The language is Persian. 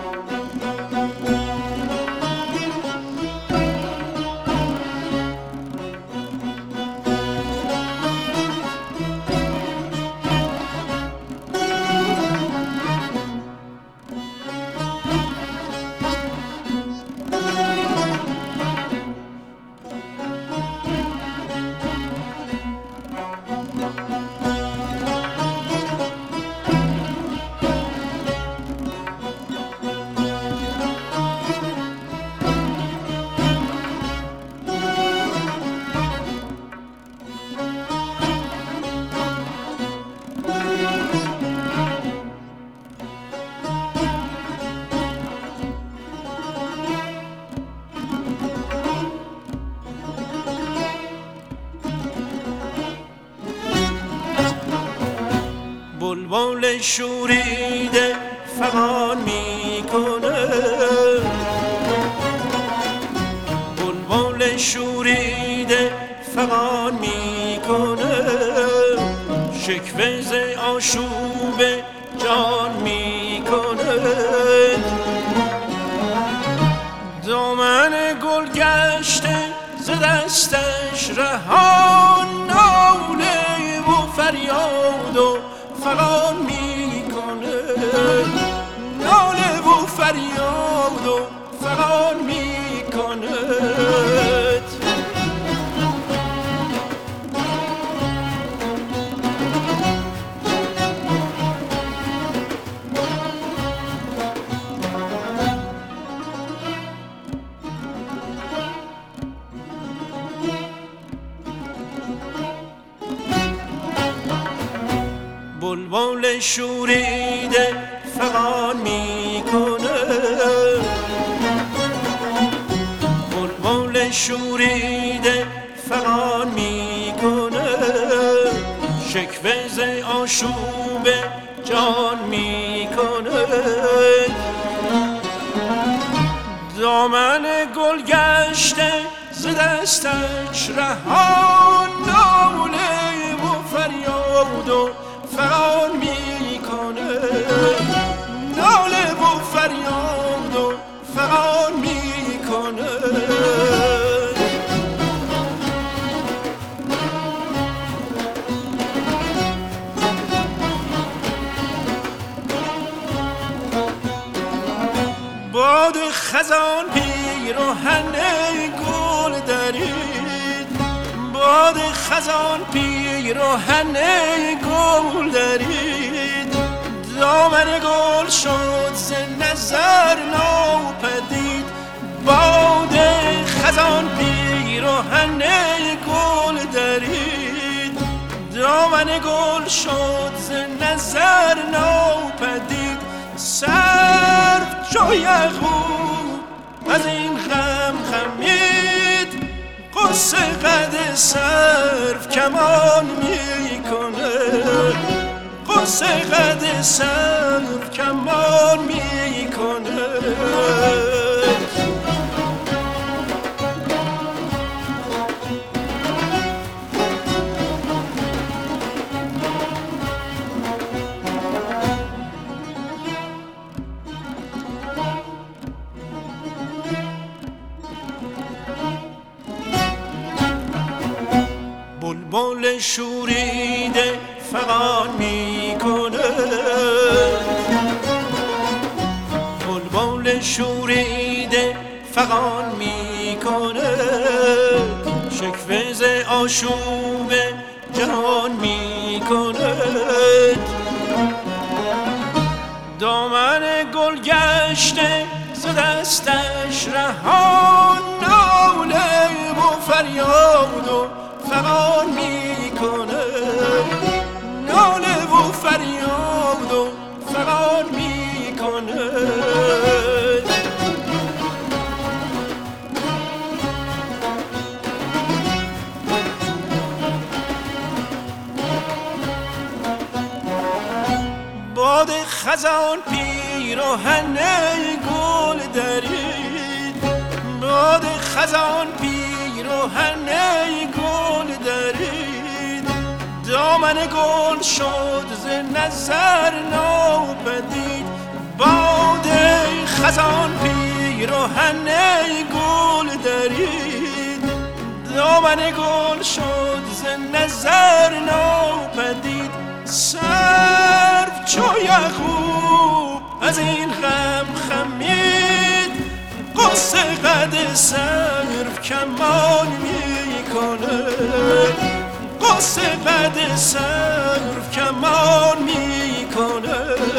بلبل شوریده فغان میکنه، بلبل شوریده فغان میکنه، شکوه ز آشوب جان میکنه. دامن گل گشته ز دستش رهان، ناله و فریاد و فغان میکنه، ناله و فریاد و فغان میکنه. بلبل شوریده فغان میکنه، بلبل شوریده فغان میکنه، شکوه ز آشوب جان میکنه. دامن گل گشته ز دستش رهان، ناله و فریاد و فغان میکنه، ناله و فریاد و فغان میکنه. باد خزان پیراهن گل درید، باد خزان پیراهن گل درید، دامن گل شد ز نظر ناپدید. باد خزان پیراهن گل درید، دامن گل شد ز نظر ناپدید. سر جای یعقوب از این غم خمید، قصه قد سرو کمان میکنه، قصه قد سرو کمان میکنه. بلبل شوریده فغان میکنه، بلبل شوریده فغان میکنه، شکوه ز آشوب جهان میکنه. دامن گل گشته ز دستش رهان، ناله و فریاد و فغان میکنه، ناله و فریاد و فغان میکنه. باد خزان پیراهن گل درید، باد خزان پیراهن گل درید، دامن گل شد ز نظر ناپدید. باد خزان پیراهن گل درید، دامن گل شد ز نظر ناپدید. سرو چو یعقوب از این غم خمید، قصه قد سرو کمان میکنه، قصه قد سرو کمان میکنه.